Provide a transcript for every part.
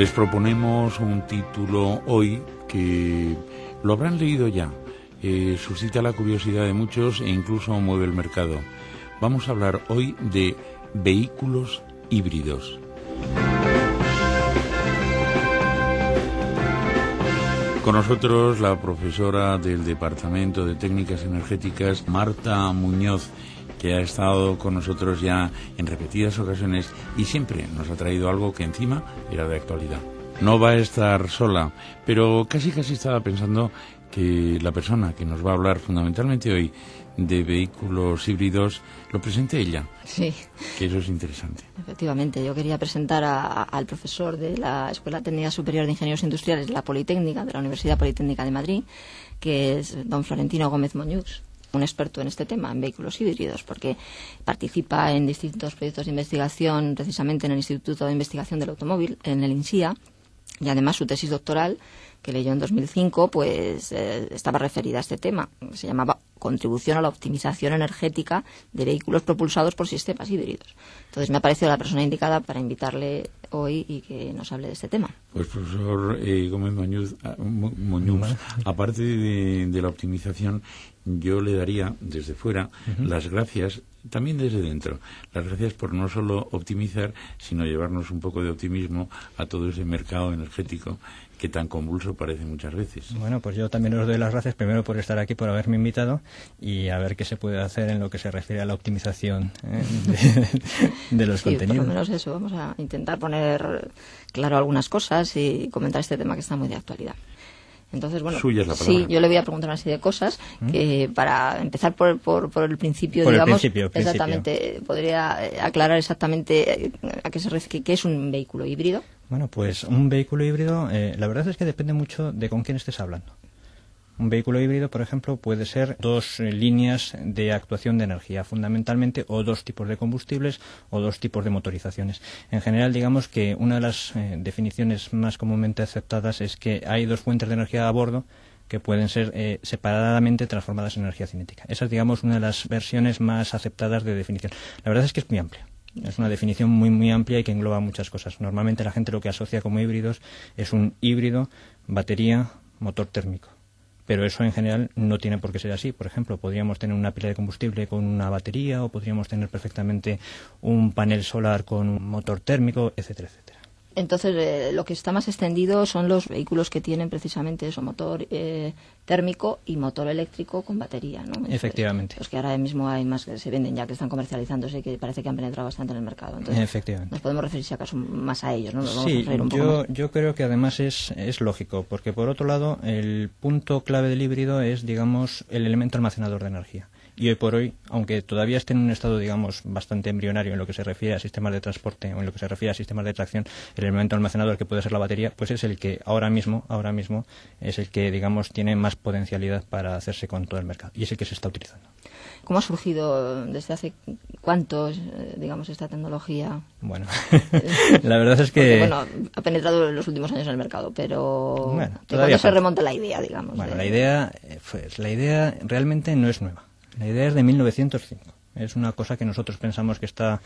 Les proponemos un título hoy que lo habrán leído ya, suscita la curiosidad de muchos e incluso mueve el mercado. Vamos a hablar hoy de vehículos híbridos. Con nosotros la profesora del Departamento de Técnicas Energéticas, Marta Muñoz, que ha estado con nosotros ya en repetidas ocasiones y siempre nos ha traído algo que encima era de actualidad. No va a estar sola, pero casi estaba pensando que la persona que nos va a hablar fundamentalmente hoy de vehículos híbridos lo presente ella. Sí. Que eso es interesante. Efectivamente, yo quería presentar al profesor de la Escuela Técnica Superior de Ingenieros Industriales de la Politécnica, de la Universidad Politécnica de Madrid, que es don Florentino Gómez Moñux, un experto en este tema, en vehículos híbridos, porque participa en distintos proyectos de investigación, precisamente en el Instituto de Investigación del Automóvil, en el INSIA, y además su tesis doctoral, que leyó en 2005, pues estaba referida a este tema. Se llamaba Contribución a la optimización energética de vehículos propulsados por sistemas híbridos. Entonces me ha parecido la persona indicada para invitarle hoy y que nos hable de este tema. Pues profesor Gómez Moñux, aparte de la optimización, yo le daría desde fuera las gracias, también desde dentro, las gracias por no solo optimizar, sino llevarnos un poco de optimismo a todo ese mercado energético que tan convulso parece muchas veces. Bueno, pues yo también os doy las gracias primero por estar aquí, por haberme invitado y a ver qué se puede hacer en lo que se refiere a la optimización de los contenidos. Por lo menos eso, vamos a intentar poner claro algunas cosas y comentar este tema que está muy de actualidad. Entonces, bueno, suya es la palabra. Sí, yo le voy a preguntar una serie de cosas para empezar por el principio, por digamos. El principio. Exactamente, podría aclarar exactamente a qué se refiere, qué es un vehículo híbrido. Bueno, pues un vehículo híbrido, la verdad es que depende mucho de con quién estés hablando. Un vehículo híbrido, por ejemplo, puede ser dos líneas de actuación de energía, fundamentalmente, o dos tipos de combustibles o dos tipos de motorizaciones. En general, digamos que una de las definiciones más comúnmente aceptadas es que hay dos fuentes de energía a bordo que pueden ser separadamente transformadas en energía cinética. Esa es, digamos, una de las versiones más aceptadas de definición. La verdad es que es muy amplia. Es una definición muy amplia y que engloba muchas cosas. Normalmente la gente lo que asocia como híbridos es un híbrido, batería, motor térmico. Pero eso en general no tiene por qué ser así. Por ejemplo, podríamos tener una pila de combustible con una batería o podríamos tener perfectamente un panel solar con un motor térmico, etcétera, etcétera. Entonces, lo que está más extendido son los vehículos que tienen precisamente eso, motor térmico y motor eléctrico con batería, ¿no? Efectivamente. Los que ahora mismo hay más que se venden ya, que están comercializándose y que parece que han penetrado bastante en el mercado. Entonces, efectivamente. Nos podemos referir, si acaso, más a ellos, ¿no? Nos vamos sí, a referir un poco más. Yo creo que además es lógico, porque por otro lado, el punto clave del híbrido es, digamos, el elemento almacenador de energía. Y hoy por hoy, aunque todavía esté en un estado, digamos, bastante embrionario en lo que se refiere a sistemas de transporte o en lo que se refiere a sistemas de tracción, el elemento almacenador que puede ser la batería, pues es el que ahora mismo es el que, digamos, tiene más potencialidad para hacerse con todo el mercado y es el que se está utilizando. ¿Cómo ha surgido desde hace cuántos, digamos, esta tecnología? Bueno, la verdad es que... Porque, bueno, ha penetrado en los últimos años en el mercado, pero bueno, ¿cuándo se remonta la idea, digamos? Bueno, la idea realmente no es nueva. La idea es de 1905. Es una cosa que nosotros pensamos que está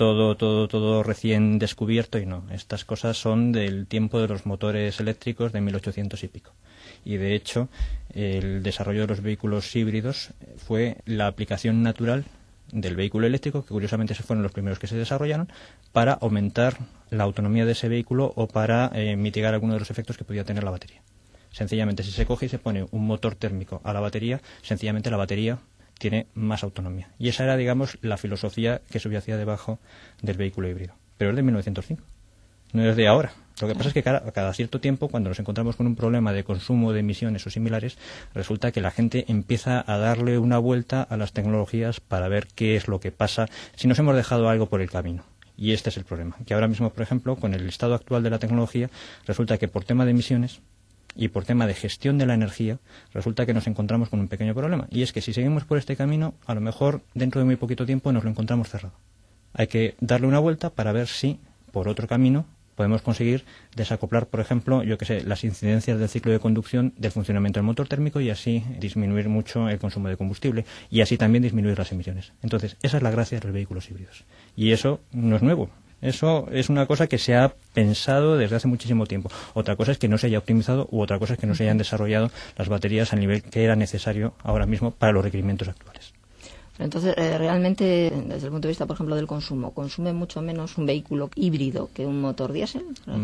todo recién descubierto y no. Estas cosas son del tiempo de los motores eléctricos de 1800 y pico. Y de hecho, el desarrollo de los vehículos híbridos fue la aplicación natural del vehículo eléctrico, que curiosamente se fueron los primeros que se desarrollaron, para aumentar la autonomía de ese vehículo o para mitigar algunos de los efectos que podía tener la batería. Sencillamente, si se coge y se pone un motor térmico a la batería, sencillamente la batería tiene más autonomía. Y esa era, digamos, la filosofía que subyacía debajo del vehículo híbrido. Pero es de 1905, no es de ahora. Lo que pasa es que cada cierto tiempo, cuando nos encontramos con un problema de consumo de emisiones o similares, resulta que la gente empieza a darle una vuelta a las tecnologías para ver qué es lo que pasa, si nos hemos dejado algo por el camino. Y este es el problema. Que ahora mismo, por ejemplo, con el estado actual de la tecnología, resulta que por tema de emisiones y por tema de gestión de la energía, resulta que nos encontramos con un pequeño problema. Y es que si seguimos por este camino, a lo mejor dentro de muy poquito tiempo nos lo encontramos cerrado. Hay que darle una vuelta para ver si, por otro camino, podemos conseguir desacoplar, por ejemplo, las incidencias del ciclo de conducción del funcionamiento del motor térmico y así disminuir mucho el consumo de combustible y así también disminuir las emisiones. Entonces, esa es la gracia de los vehículos híbridos. Y eso no es nuevo. Eso es una cosa que se ha pensado desde hace muchísimo tiempo. Otra cosa es que no se haya optimizado u otra cosa es que no se hayan desarrollado las baterías al nivel que era necesario ahora mismo para los requerimientos actuales. Entonces, realmente, desde el punto de vista, por ejemplo, del consumo, ¿consume mucho menos un vehículo híbrido que un motor diésel?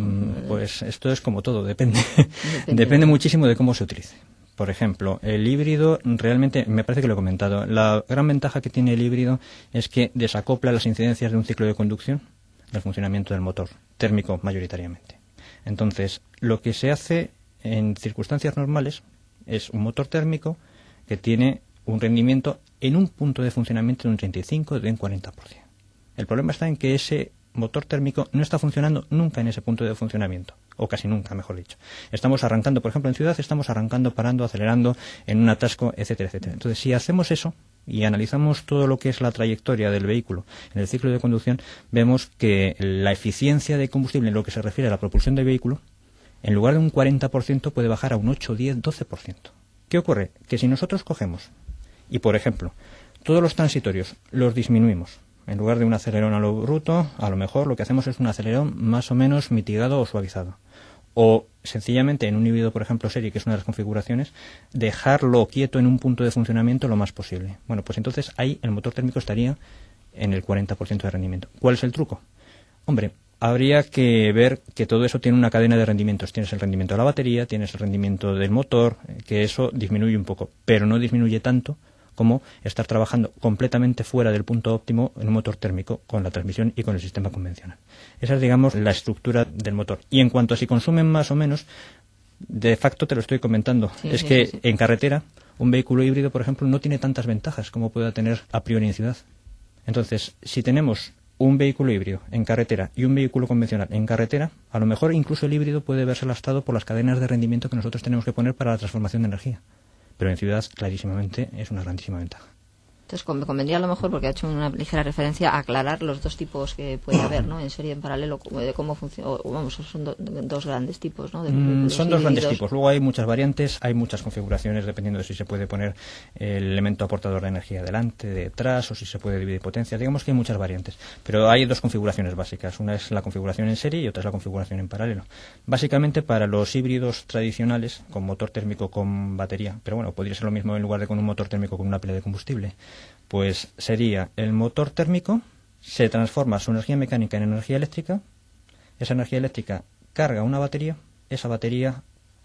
Pues esto es como todo, depende muchísimo de cómo se utilice. Por ejemplo, el híbrido realmente, me parece que lo he comentado, la gran ventaja que tiene el híbrido es que desacopla las incidencias de un ciclo de conducción del funcionamiento del motor térmico mayoritariamente. Entonces, lo que se hace en circunstancias normales es un motor térmico que tiene un rendimiento en un punto de funcionamiento de un 35 de un 40%. El problema está en que ese motor térmico no está funcionando nunca en ese punto de funcionamiento, o casi nunca, mejor dicho. Estamos arrancando, por ejemplo, en ciudad, estamos arrancando, parando, acelerando, en un atasco, etcétera, etcétera. Entonces, si hacemos eso y analizamos todo lo que es la trayectoria del vehículo en el ciclo de conducción, vemos que la eficiencia de combustible en lo que se refiere a la propulsión del vehículo, en lugar de un 40%, puede bajar a un 8, 10, 12%. ¿Qué ocurre? Que si nosotros cogemos y, por ejemplo, todos los transitorios los disminuimos, en lugar de un acelerón a lo bruto, a lo mejor lo que hacemos es un acelerón más o menos mitigado o suavizado. O sencillamente en un híbrido, por ejemplo, serie, que es una de las configuraciones, dejarlo quieto en un punto de funcionamiento lo más posible. Bueno, pues entonces ahí el motor térmico estaría en el 40% de rendimiento. ¿Cuál es el truco? Hombre, habría que ver que todo eso tiene una cadena de rendimientos. Tienes el rendimiento de la batería, tienes el rendimiento del motor, que eso disminuye un poco, pero no disminuye tanto como estar trabajando completamente fuera del punto óptimo en un motor térmico con la transmisión y con el sistema convencional. Esa es, digamos, la estructura del motor. Y en cuanto a si consumen más o menos, de facto te lo estoy comentando. Sí. En carretera, un vehículo híbrido, por ejemplo, no tiene tantas ventajas como pueda tener a priori en ciudad. Entonces, si tenemos un vehículo híbrido en carretera y un vehículo convencional en carretera, a lo mejor incluso el híbrido puede verse lastrado por las cadenas de rendimiento que nosotros tenemos que poner para la transformación de energía. Pero en ciudad, clarísimamente, es una grandísima ventaja. Entonces, me convendría a lo mejor, porque ha hecho una ligera referencia, a aclarar los dos tipos que puede haber, ¿no? En serie, en paralelo, de cómo funciona. Vamos, son dos grandes tipos, ¿no? Son dos grandes tipos. Luego hay muchas variantes, hay muchas configuraciones, dependiendo de si se puede poner el elemento aportador de energía delante, detrás, o si se puede dividir potencia. Digamos que hay muchas variantes. Pero hay dos configuraciones básicas. Una es la configuración en serie y otra es la configuración en paralelo. Básicamente, para los híbridos tradicionales, con motor térmico con batería, pero bueno, podría ser lo mismo en lugar de con un motor térmico con una pila de combustible, pues sería el motor térmico, se transforma su energía mecánica en energía eléctrica, esa energía eléctrica carga una batería, esa batería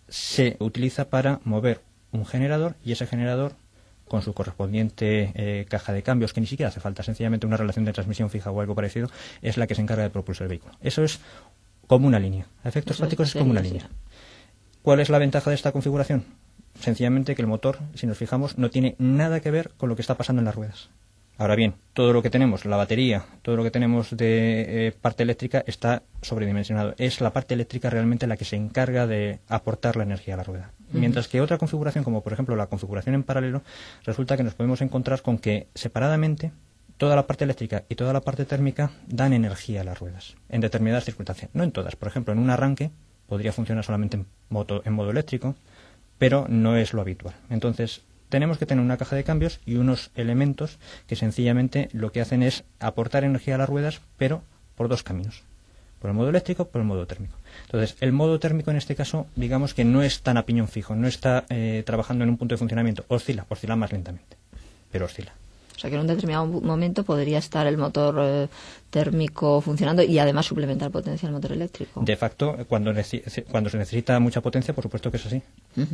se utiliza para mover un generador y ese generador, con su correspondiente caja de cambios, que ni siquiera hace falta, sencillamente una relación de transmisión fija o algo parecido, es la que se encarga de propulsar el vehículo. Eso es como una línea. A efectos prácticos es como una línea. ¿Cuál es la ventaja de esta configuración? Sencillamente que el motor, si nos fijamos, no tiene nada que ver con lo que está pasando en las ruedas. Ahora bien, todo lo que tenemos, la batería, todo lo que tenemos de parte eléctrica está sobredimensionado. Es la parte eléctrica realmente la que se encarga de aportar la energía a la rueda. Mientras que otra configuración, como por ejemplo la configuración en paralelo, resulta que nos podemos encontrar con que separadamente toda la parte eléctrica y toda la parte térmica dan energía a las ruedas, en determinadas circunstancias. No en todas. Por ejemplo, en un arranque podría funcionar solamente en modo eléctrico, pero no es lo habitual. Entonces, tenemos que tener una caja de cambios y unos elementos que sencillamente lo que hacen es aportar energía a las ruedas, pero por dos caminos. Por el modo eléctrico, por el modo térmico. Entonces, el modo térmico en este caso, digamos que no es tan a piñón fijo, no está trabajando en un punto de funcionamiento. Oscila más lentamente, pero oscila. O sea que en un determinado momento podría estar el motor térmico funcionando y además suplementar potencia al motor eléctrico. De facto, cuando se necesita mucha potencia, por supuesto que es así.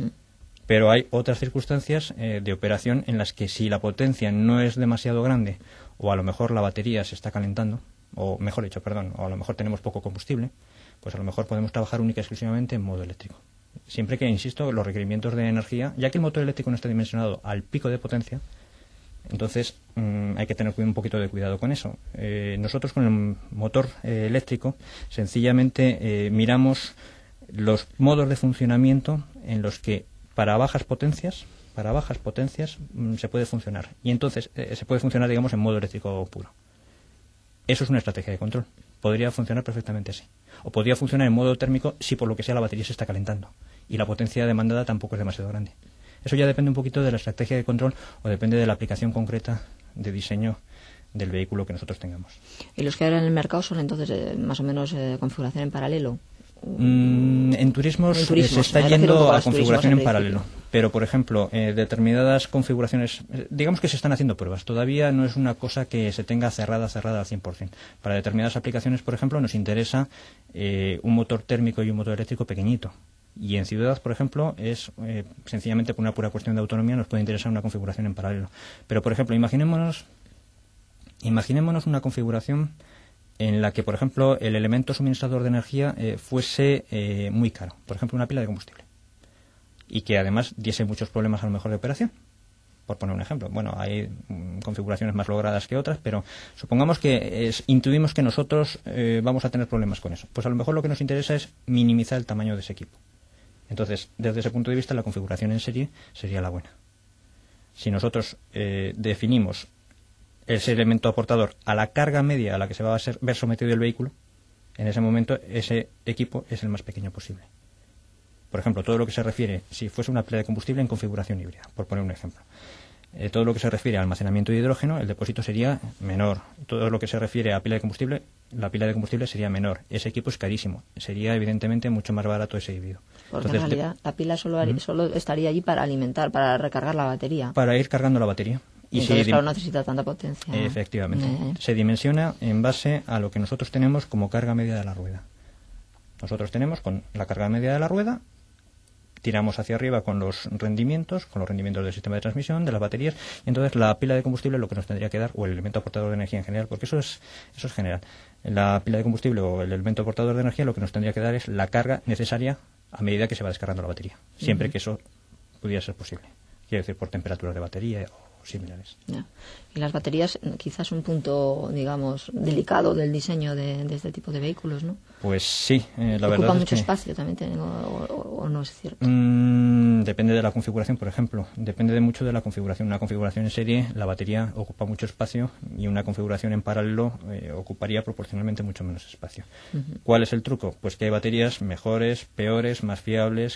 Pero hay otras circunstancias de operación en las que si la potencia no es demasiado grande o a lo mejor la batería se está calentando, o mejor dicho, o a lo mejor tenemos poco combustible, pues a lo mejor podemos trabajar única y exclusivamente en modo eléctrico. Siempre que, insisto, los requerimientos de energía, ya que el motor eléctrico no está dimensionado al pico de potencia, entonces hay que tener un poquito de cuidado con eso. Nosotros con el motor eléctrico sencillamente miramos los modos de funcionamiento en los que para bajas potencias se puede funcionar. Y entonces se puede funcionar, digamos, en modo eléctrico puro. Eso es una estrategia de control. Podría funcionar perfectamente así. O podría funcionar en modo térmico si por lo que sea la batería se está calentando y la potencia demandada tampoco es demasiado grande. Eso ya depende un poquito de la estrategia de control o depende de la aplicación concreta de diseño del vehículo que nosotros tengamos. ¿Y los que hay en el mercado son entonces más o menos configuración en paralelo? En turismos se está yendo a configuración en paralelo, pero por ejemplo, determinadas configuraciones, digamos que se están haciendo pruebas, todavía no es una cosa que se tenga cerrada al 100%. Para determinadas aplicaciones, por ejemplo, nos interesa un motor térmico y un motor eléctrico pequeñito. Y en ciudad, por ejemplo, es sencillamente por una pura cuestión de autonomía nos puede interesar una configuración en paralelo. Pero, por ejemplo, imaginémonos una configuración en la que, por ejemplo, el elemento suministrador de energía fuese muy caro, por ejemplo, una pila de combustible, y que además diese muchos problemas a lo mejor de operación, por poner un ejemplo. Bueno, hay configuraciones más logradas que otras, pero supongamos que intuimos que nosotros vamos a tener problemas con eso. Pues a lo mejor lo que nos interesa es minimizar el tamaño de ese equipo. Entonces, desde ese punto de vista, la configuración en serie sería la buena. Si nosotros definimos ese elemento aportador a la carga media a la que se va a ver sometido el vehículo, en ese momento ese equipo es el más pequeño posible. Por ejemplo, todo lo que se refiere, si fuese una pila de combustible en configuración híbrida, por poner un ejemplo. Todo lo que se refiere al almacenamiento de hidrógeno, el depósito sería menor. Todo lo que se refiere a pila de combustible, la pila de combustible sería menor. Ese equipo es carísimo. Sería evidentemente mucho más barato ese híbrido. Porque en realidad la pila solo estaría allí para alimentar, para recargar la batería. Para ir cargando la batería. Y entonces, claro, no necesita tanta potencia. Efectivamente. Se dimensiona en base a lo que nosotros tenemos como carga media de la rueda. Nosotros tenemos con la carga media de la rueda, tiramos hacia arriba con los rendimientos del sistema de transmisión, de las baterías, y entonces la pila de combustible lo que nos tendría que dar, o el elemento aportador de energía en general, porque eso es general. La pila de combustible o el elemento aportador de energía lo que nos tendría que dar es la carga necesaria a medida que se va descargando la batería, siempre que eso pudiera ser posible. Quiero decir, por temperaturas de batería o similares. Ya. Y las baterías quizás un punto, digamos, delicado del diseño de este tipo de vehículos, ¿no? Pues sí, la verdad ¿Ocupa es mucho que espacio también o no es cierto? Depende de la configuración, por ejemplo. Depende mucho de la configuración. Una configuración en serie, la batería ocupa mucho espacio, y una configuración en paralelo ocuparía proporcionalmente mucho menos espacio. ¿Cuál es el truco? Pues que hay baterías mejores, peores, más fiables.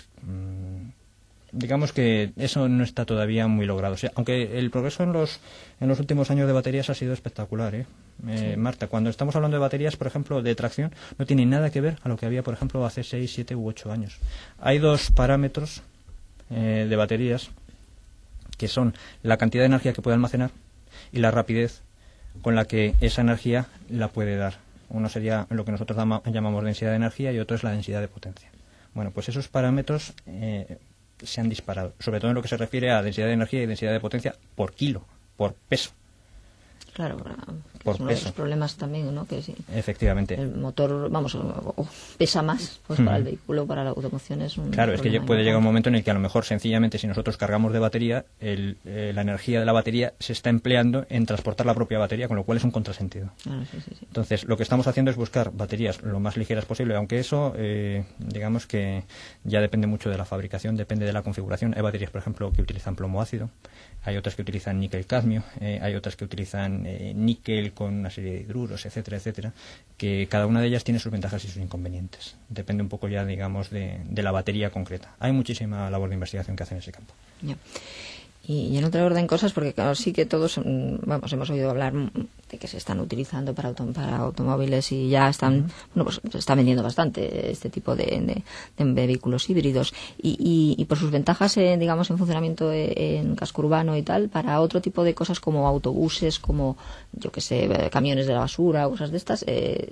Digamos que eso no está todavía muy logrado. O sea, aunque el progreso en los últimos años de baterías ha sido espectacular, sí. Marta, cuando estamos hablando de baterías, por ejemplo, de tracción, no tiene nada que ver a lo que había, por ejemplo, hace 6, 7 u 8 años. Hay dos parámetros de baterías, que son la cantidad de energía que puede almacenar y la rapidez con la que esa energía la puede dar. Uno sería lo que nosotros llamamos densidad de energía y otro es la densidad de potencia. Bueno, pues esos parámetros se han disparado, sobre todo en lo que se refiere a densidad de energía y densidad de potencia por kilo, por peso. Claro, por es uno de los problemas también, ¿no? Que sí, efectivamente. El motor, pesa más, pues para el vehículo, para la automoción es un Claro, es que puede llegar un momento en el que a lo mejor sencillamente si nosotros cargamos de batería, la energía de la batería se está empleando en transportar la propia batería, con lo cual es un contrasentido. Claro, sí. Entonces, lo que estamos haciendo es buscar baterías lo más ligeras posible, aunque eso, digamos que ya depende mucho de la fabricación, depende de la configuración. Hay baterías, por ejemplo, que utilizan plomo ácido, hay otras que utilizan níquel-cadmio, hay otras que utilizan níquel con una serie de hidruros, etcétera, etcétera, que cada una de ellas tiene sus ventajas y sus inconvenientes. Depende un poco ya, digamos, de la batería concreta. Hay muchísima labor de investigación que hace en ese campo. Ya. Y en otro orden cosas, porque claro, sí que todos hemos oído hablar de que se están utilizando para automóviles y ya están, pues se está vendiendo bastante este tipo de vehículos híbridos y por sus ventajas, digamos, en funcionamiento en casco urbano y tal, para otro tipo de cosas como autobuses, como, yo que sé, camiones de la basura, cosas de estas,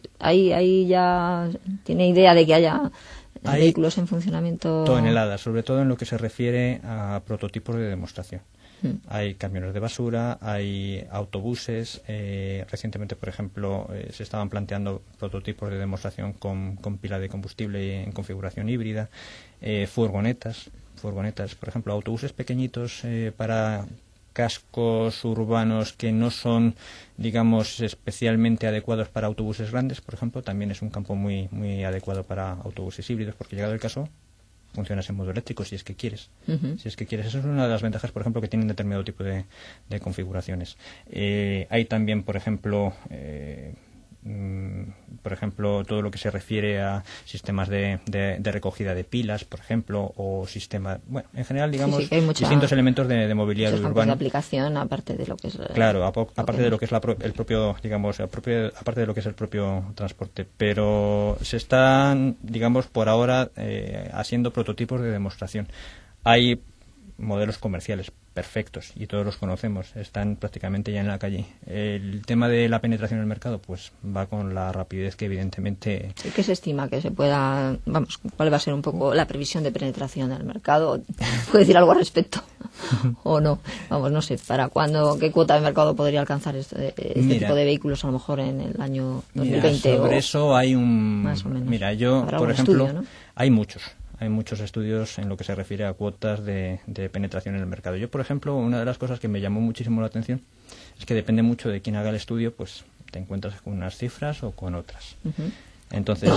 ahí ya tiene idea de que haya vehículos en funcionamiento. Toneladas, sobre todo en lo que se refiere a prototipos de demostración. Hay camiones de basura, hay autobuses. Recientemente, por ejemplo, se estaban planteando prototipos de demostración con pila de combustible en configuración híbrida. Furgonetas, por ejemplo, autobuses pequeñitos para cascos urbanos que no son, digamos, especialmente adecuados para autobuses grandes, por ejemplo, también es un campo muy muy adecuado para autobuses híbridos, porque llegado el caso funcionas en modo eléctrico si es que quieres. Si es que quieres. Esa es una de las ventajas, por ejemplo, que tienen determinado tipo de configuraciones. Hay también, por ejemplo, por ejemplo, todo lo que se refiere a sistemas de recogida de pilas, por ejemplo, o sistemas, bueno, en general, digamos, sí, hay distintos elementos de mobiliario urbano. de aplicación, aparte de lo que es... Claro, aparte de lo que es el propio, digamos, aparte de lo que es el propio transporte. Pero se están, digamos, por ahora haciendo prototipos de demostración. Hay modelos comerciales perfectos y todos los conocemos, están prácticamente ya en la calle. El tema de la penetración en el mercado pues va con la rapidez que evidentemente... ¿Qué se estima que se pueda, vamos, cuál va a ser un poco la previsión de penetración en el mercado? ¿Puede decir algo al respecto o no? Vamos, no sé, ¿para cuándo, qué cuota de mercado podría alcanzar este tipo de vehículos a lo mejor en el año 2020? Sobre eso hay un... Más o menos. Mira, yo, por ejemplo, estudio, ¿no? Hay muchos estudios en lo que se refiere a cuotas de penetración en el mercado. Yo, por ejemplo, una de las cosas que me llamó muchísimo la atención es que depende mucho de quién haga el estudio, pues te encuentras con unas cifras o con otras. Uh-huh. Entonces,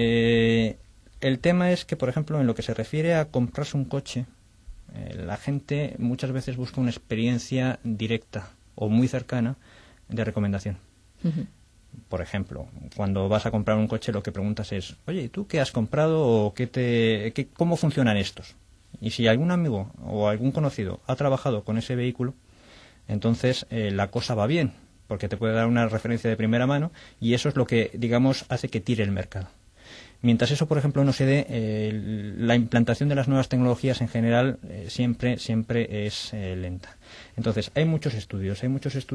el tema es que, por ejemplo, en lo que se refiere a comprarse un coche, la gente muchas veces busca una experiencia directa o muy cercana de recomendación. Uh-huh. Por ejemplo, cuando vas a comprar un coche lo que preguntas es, oye, ¿tú qué has comprado o cómo funcionan estos? Y si algún amigo o algún conocido ha trabajado con ese vehículo, entonces la cosa va bien, porque te puede dar una referencia de primera mano y eso es lo que, digamos, hace que tire el mercado. Mientras eso, por ejemplo, no se dé, la implantación de las nuevas tecnologías en general siempre es lenta. Entonces, hay muchos estudios.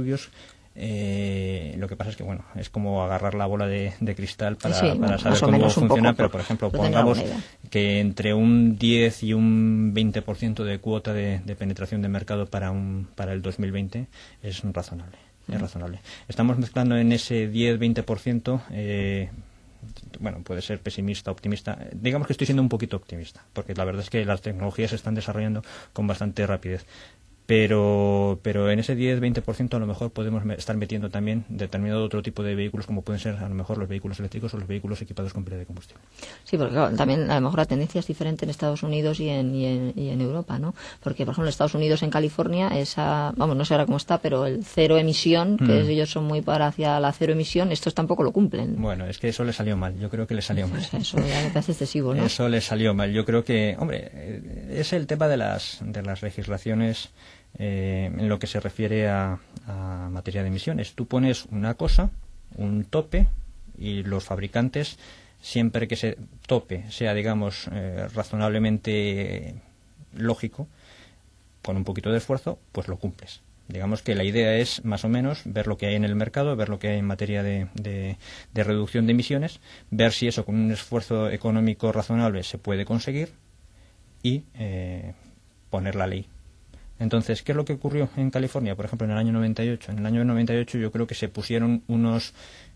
Lo que pasa es que, bueno, es como agarrar la bola de cristal para saber cómo funciona, pero, por ejemplo, pongamos que entre un 10 y un 20% de cuota de penetración de mercado para el 2020 es razonable. Es razonable. Estamos mezclando en ese 10-20%, bueno, puede ser pesimista, optimista. Digamos que estoy siendo un poquito optimista, porque la verdad es que las tecnologías se están desarrollando con bastante rapidez. Pero en ese 10-20% a lo mejor podemos estar metiendo también determinado otro tipo de vehículos, como pueden ser a lo mejor los vehículos eléctricos o los vehículos equipados con pila de combustible. Sí, porque claro, también a lo mejor la tendencia es diferente en Estados Unidos y en Europa, ¿no? Porque, por ejemplo, en Estados Unidos, en California, no sé ahora cómo está, pero el cero emisión, que ellos son muy para hacia la cero emisión, estos tampoco lo cumplen. Bueno, es que eso le salió mal, yo creo que le salió mal. Eso ya me parece excesivo, ¿no? Eso le salió mal, yo creo que, hombre, es el tema de las legislaciones. En lo que se refiere a materia de emisiones, tú pones una cosa, un tope, y los fabricantes, siempre que ese tope sea, digamos, razonablemente lógico, con un poquito de esfuerzo, pues lo cumples. Digamos que la idea es, más o menos, ver lo que hay en el mercado, ver lo que hay en materia de reducción de emisiones, ver si eso con un esfuerzo económico razonable se puede conseguir y poner la ley. Entonces, ¿qué es lo que ocurrió en California, por ejemplo, en el año 98? En el año 98 yo creo que se pusieron unos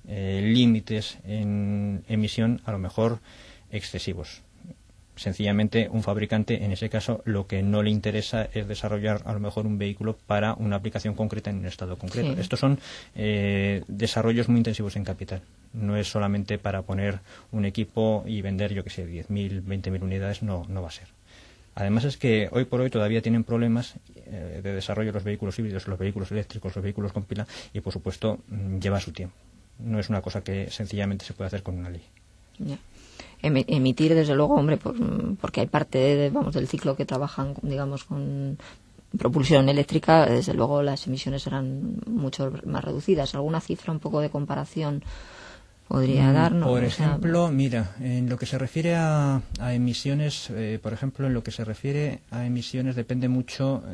límites en emisión, a lo mejor excesivos. Sencillamente, un fabricante, en ese caso, lo que no le interesa es desarrollar, a lo mejor, un vehículo para una aplicación concreta en un estado concreto. Sí. Estos son desarrollos muy intensivos en capital. No es solamente para poner un equipo y vender, yo que sé, 10.000, 20.000 unidades, no va a ser. Además es que hoy por hoy todavía tienen problemas de desarrollo los vehículos híbridos, los vehículos eléctricos, los vehículos con pila y, por supuesto, lleva su tiempo. No es una cosa que sencillamente se puede hacer con una ley. Ya. Emitir, desde luego, hombre, porque hay parte del ciclo que trabajan, digamos, con propulsión eléctrica, desde luego las emisiones serán mucho más reducidas. ¿Alguna cifra, un poco de comparación podría darnos? Por ejemplo, mira, en lo que se refiere a emisiones, por ejemplo, en lo que se refiere a emisiones depende mucho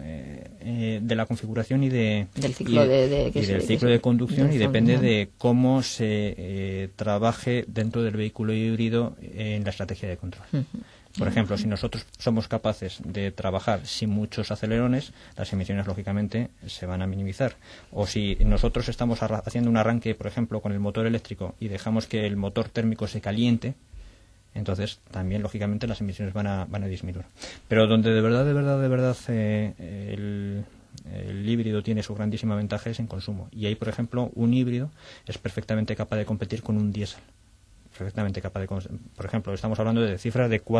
de la configuración y del ciclo de conducción, y depende de cómo se trabaje dentro del vehículo híbrido en la estrategia de control. Por ejemplo, si nosotros somos capaces de trabajar sin muchos acelerones, las emisiones, lógicamente, se van a minimizar. O si nosotros estamos haciendo un arranque, por ejemplo, con el motor eléctrico y dejamos que el motor térmico se caliente, entonces también, lógicamente, las emisiones van a disminuir. Pero donde de verdad el híbrido tiene su grandísima ventaja es en consumo. Y ahí, por ejemplo, un híbrido es perfectamente capaz de competir con un diésel. perfectamente capaz de... Por ejemplo, estamos hablando de cifras de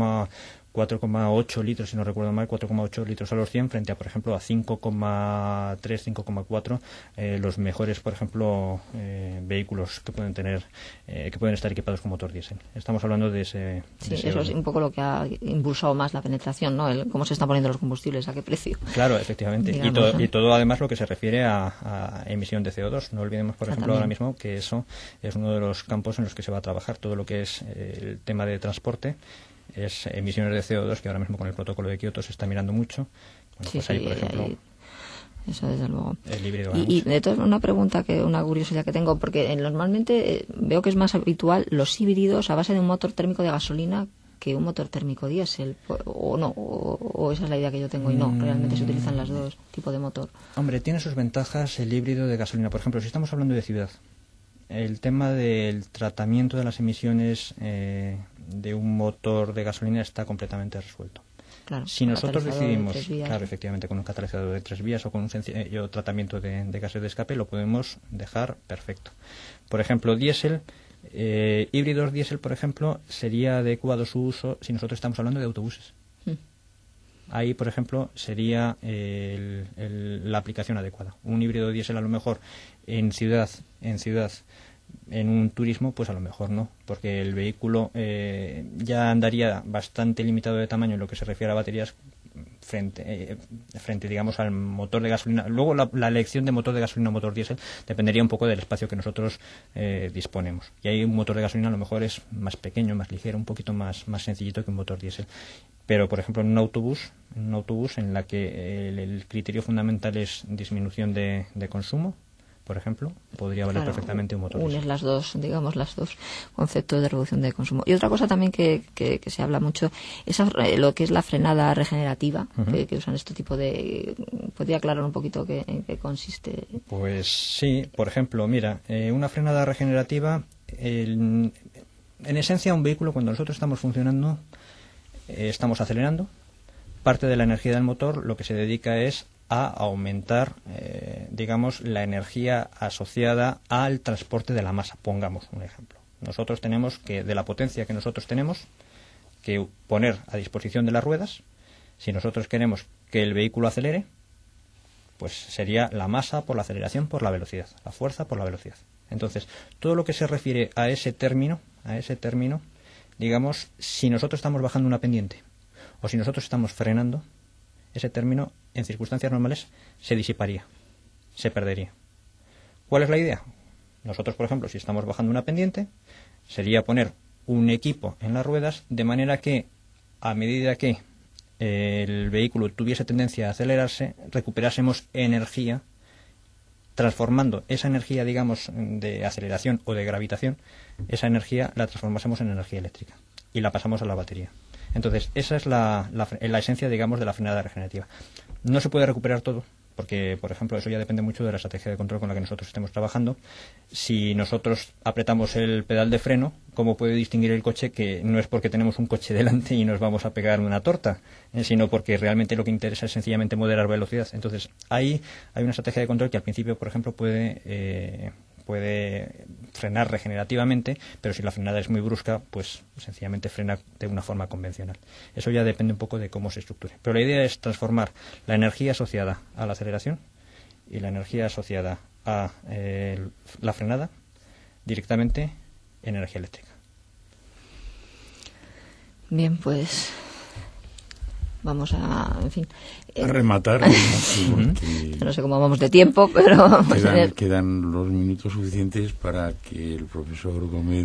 4,8 litros, si no recuerdo mal, 4,8 litros a los 100 frente a, por ejemplo, a 5,3, 5,4 los mejores, por ejemplo, vehículos que pueden tener, que pueden estar equipados con motor diésel. Estamos hablando de ese... Sí, eso es un poco lo que ha impulsado más la penetración, ¿no? Cómo se están poniendo los combustibles, a qué precio. Claro, efectivamente. Digamos, y todo además lo que se refiere a emisión de CO2. No olvidemos, por ejemplo, ahora mismo que eso es uno de los campos en los que se va a trabajar todo lo que es el tema de transporte, es emisiones de CO2, que ahora mismo con el protocolo de Kioto se está mirando mucho. Bueno, sí, pues ahí, por ejemplo, eso desde luego. El híbrido. Y de todas una pregunta, una curiosidad que tengo, porque normalmente veo que es más habitual los híbridos a base de un motor térmico de gasolina que un motor térmico diésel, o no, o esa es la idea que yo tengo, y no, realmente se utilizan los dos tipos de motor. Hombre, tiene sus ventajas el híbrido de gasolina. Por ejemplo, si estamos hablando de ciudad, el tema del tratamiento de las emisiones de un motor de gasolina está completamente resuelto. Claro, si nosotros decidimos, claro, efectivamente, con un catalizador de 3 vías o con un sencillo tratamiento de gases de escape, lo podemos dejar perfecto. Por ejemplo, diésel, híbridos diésel, por ejemplo, sería adecuado su uso si nosotros estamos hablando de autobuses. Ahí, por ejemplo, sería la aplicación adecuada. Un híbrido diésel a lo mejor en ciudad, en un turismo, pues a lo mejor no, porque el vehículo ya andaría bastante limitado de tamaño en lo que se refiere a baterías frente digamos, al motor de gasolina. Luego la elección de motor de gasolina o motor diésel dependería un poco del espacio que nosotros disponemos. Y ahí un motor de gasolina a lo mejor es más pequeño, más ligero, un poquito más sencillito que un motor diésel. Pero, por ejemplo, en un autobús en la que el criterio fundamental es disminución de consumo, por ejemplo, podría valer perfectamente un motor. Unes las dos conceptos de reducción de consumo. Y otra cosa también que se habla mucho es lo que es la frenada regenerativa, que usan este tipo de... ¿Podría aclarar un poquito en qué consiste? Pues sí, por ejemplo, mira, una frenada regenerativa, en esencia un vehículo, cuando nosotros estamos funcionando, estamos acelerando, parte de la energía del motor lo que se dedica es a aumentar, digamos, la energía asociada al transporte de la masa. Pongamos un ejemplo. Nosotros tenemos que, de la potencia que nosotros tenemos, que poner a disposición de las ruedas. Si nosotros queremos que el vehículo acelere, pues sería la masa por la aceleración por la velocidad, la fuerza por la velocidad. Entonces, todo lo que se refiere a ese término, digamos, si nosotros estamos bajando una pendiente o si nosotros estamos frenando, ese término, en circunstancias normales, se disiparía, se perdería. ¿Cuál es la idea? Nosotros, por ejemplo, si estamos bajando una pendiente, sería poner un equipo en las ruedas de manera que, a medida que el vehículo tuviese tendencia a acelerarse, recuperásemos energía, transformando esa energía, digamos, de aceleración o de gravitación, esa energía la transformásemos en energía eléctrica y la pasamos a la batería. Entonces, esa es la esencia, digamos, de la frenada regenerativa. No se puede recuperar todo, porque, por ejemplo, eso ya depende mucho de la estrategia de control con la que nosotros estemos trabajando. Si nosotros apretamos el pedal de freno, ¿cómo puede distinguir el coche que no es porque tenemos un coche delante y nos vamos a pegar una torta, sino porque realmente lo que interesa es sencillamente moderar velocidad? Entonces, ahí hay una estrategia de control que al principio, por ejemplo, puede frenar regenerativamente, pero si la frenada es muy brusca, pues sencillamente frena de una forma convencional. Eso ya depende un poco de cómo se estructure. Pero la idea es transformar la energía asociada a la aceleración y la energía asociada a la frenada directamente en energía eléctrica. Bien, pues vamos a, en fin, a rematar. No sé cómo vamos de tiempo, pero quedan los minutos suficientes para que el profesor Gómez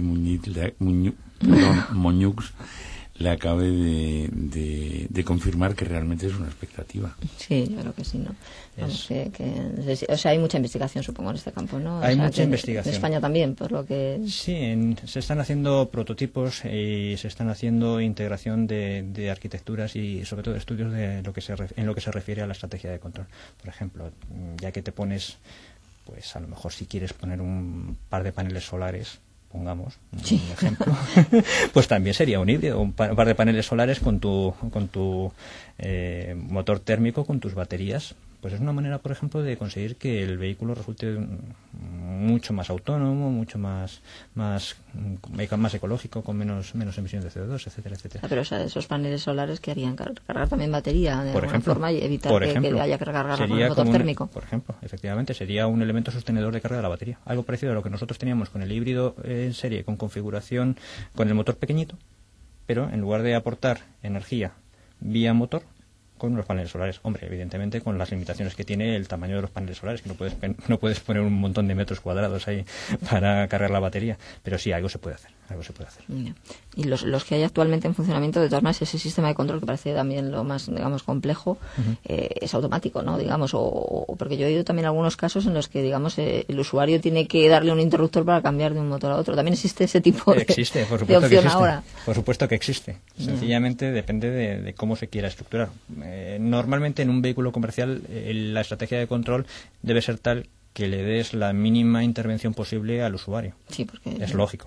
Moñux le acabe de confirmar que realmente es una expectativa. Sí, yo creo que sí, ¿no? Vamos, o sea, hay mucha investigación, supongo, en este campo, ¿no? Hay mucha investigación. En España también, por lo que... Sí, se están haciendo prototipos y se están haciendo integración de arquitecturas y, sobre todo, estudios de en lo que se refiere a la estrategia de control. Por ejemplo, ya que te pones, pues a lo mejor si quieres poner un par de paneles solares, pongamos un ejemplo, pues también sería un híbrido, un par de paneles solares con tu motor térmico, con tus baterías, Pues es una manera, por ejemplo, de conseguir que el vehículo resulte mucho más autónomo, mucho más ecológico, con menos emisiones de CO2, etcétera, etcétera. Pero esos paneles solares que harían cargar también batería de alguna forma y evitar que haya que cargar con el motor térmico. Por ejemplo, efectivamente, sería un elemento sostenedor de carga de la batería. Algo parecido a lo que nosotros teníamos con el híbrido en serie, con configuración, con el motor pequeñito, pero en lugar de aportar energía vía motor, con los paneles solares. Hombre, evidentemente con las limitaciones que tiene el tamaño de los paneles solares, que no puedes poner un montón de metros cuadrados ahí para cargar la batería, pero sí, algo se puede hacer. Y los que hay actualmente en funcionamiento, de todas maneras, ese sistema de control que parece también lo más, digamos, complejo, es automático, ¿no? Digamos, o porque yo he oído también algunos casos en los que, digamos, el usuario tiene que darle un interruptor para cambiar de un motor a otro. También existe ese tipo de opción ahora. Por supuesto que existe. Sencillamente depende de cómo se quiera estructurar. Normalmente en un vehículo comercial la estrategia de control debe ser tal que le des la mínima intervención posible al usuario. Sí, porque es lógico.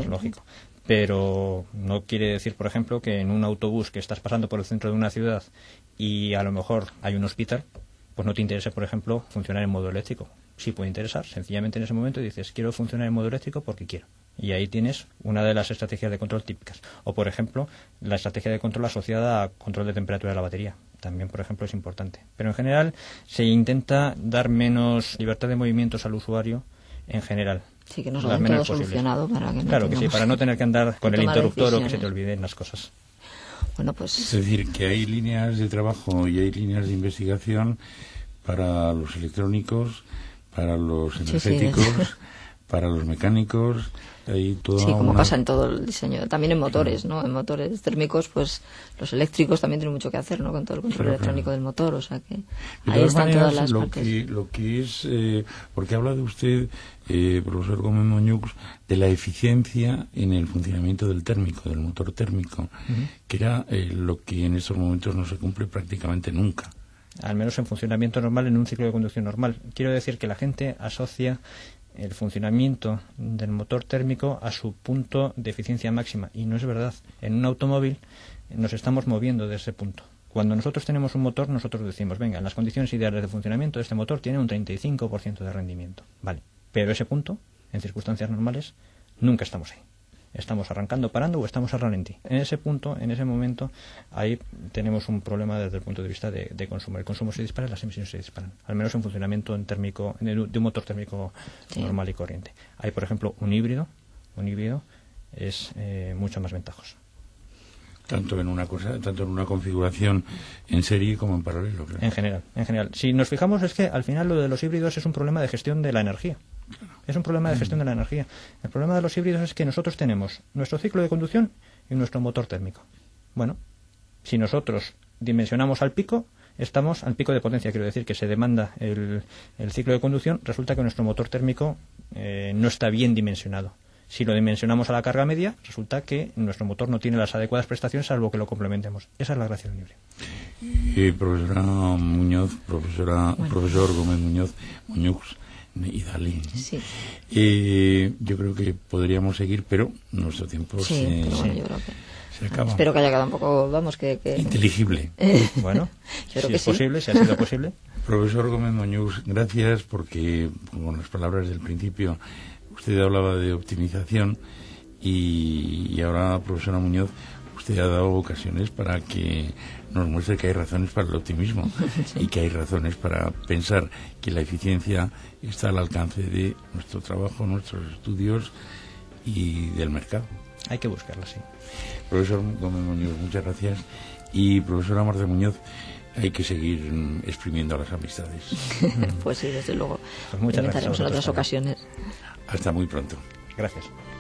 Pero no quiere decir, por ejemplo, que en un autobús que estás pasando por el centro de una ciudad y a lo mejor hay un hospital, pues no te interese, por ejemplo, funcionar en modo eléctrico. Sí puede interesar, sencillamente en ese momento dices, quiero funcionar en modo eléctrico porque quiero. Y ahí tienes una de las estrategias de control típicas. O, por ejemplo, la estrategia de control asociada a control de temperatura de la batería. También, por ejemplo, es importante. Pero en general se intenta dar menos libertad de movimientos al usuario en general. Sí, que nos lo den todo solucionado para que no Claro que sí, para no tener que andar con el interruptor o que se te olviden las cosas. Bueno, pues... Es decir, que hay líneas de trabajo y hay líneas de investigación para los electrónicos, para los energéticos, para los mecánicos... como pasa en todo el diseño, también en motores, ¿no? En motores térmicos, pues los eléctricos también tienen mucho que hacer, ¿no? Con todo el control electrónico del motor, o sea que ahí están todas las partes. Lo que es, porque habla de usted, profesor Gómez Moñux, de la eficiencia en el funcionamiento del térmico, del motor térmico, que era lo que en estos momentos no se cumple prácticamente nunca. Al menos en funcionamiento normal, en un ciclo de conducción normal. Quiero decir que la gente asocia el funcionamiento del motor térmico a su punto de eficiencia máxima, y no es verdad. En un automóvil nos estamos moviendo de ese punto. Cuando nosotros tenemos un motor, nosotros decimos, venga, en las condiciones ideales de funcionamiento de este motor tiene un 35% de rendimiento. Vale, pero ese punto, en circunstancias normales, nunca estamos ahí. Estamos arrancando, parando o estamos a ralentí. En ese punto, en ese momento, ahí tenemos un problema desde el punto de vista de consumo. El consumo se dispara y las emisiones se disparan. Al menos en funcionamiento de un motor térmico normal y corriente. Hay, por ejemplo, un híbrido es mucho más ventajoso. Tanto en una configuración en serie como en paralelo, creo. En general. Si nos fijamos, es que al final lo de los híbridos es un problema de gestión de la energía. Es un problema de gestión de la energía. El problema de los híbridos es que nosotros tenemos nuestro ciclo de conducción y nuestro motor térmico. Bueno, si nosotros dimensionamos al pico, estamos al pico de potencia, quiero decir que se demanda el ciclo de conducción, resulta que nuestro motor térmico no está bien dimensionado. Si lo dimensionamos a la carga media, resulta que nuestro motor no tiene las adecuadas prestaciones salvo que lo complementemos. Esa es la gracia del híbrido. Profesor Gómez Moñux y Dalí. Sí. Yo creo que podríamos seguir, pero nuestro tiempo yo creo que se acaba. Espero que haya quedado un poco, inteligible. Bueno, yo creo si que es posible, si ha sido posible. Profesor Gómez Moñux, gracias, porque con las palabras del principio usted hablaba de optimización y ahora, profesora Muñoz, usted ha dado ocasiones para que nos muestre que hay razones para el optimismo y que hay razones para pensar que la eficiencia está al alcance de nuestro trabajo, nuestros estudios y del mercado. Hay que buscarla, sí. Profesor Gómez Muñoz, muchas gracias. Y profesora Marta Muñoz, hay que seguir exprimiendo las amistades. Pues sí, desde luego. Pues muchas gracias. En otras ocasiones. Hasta muy pronto. Gracias.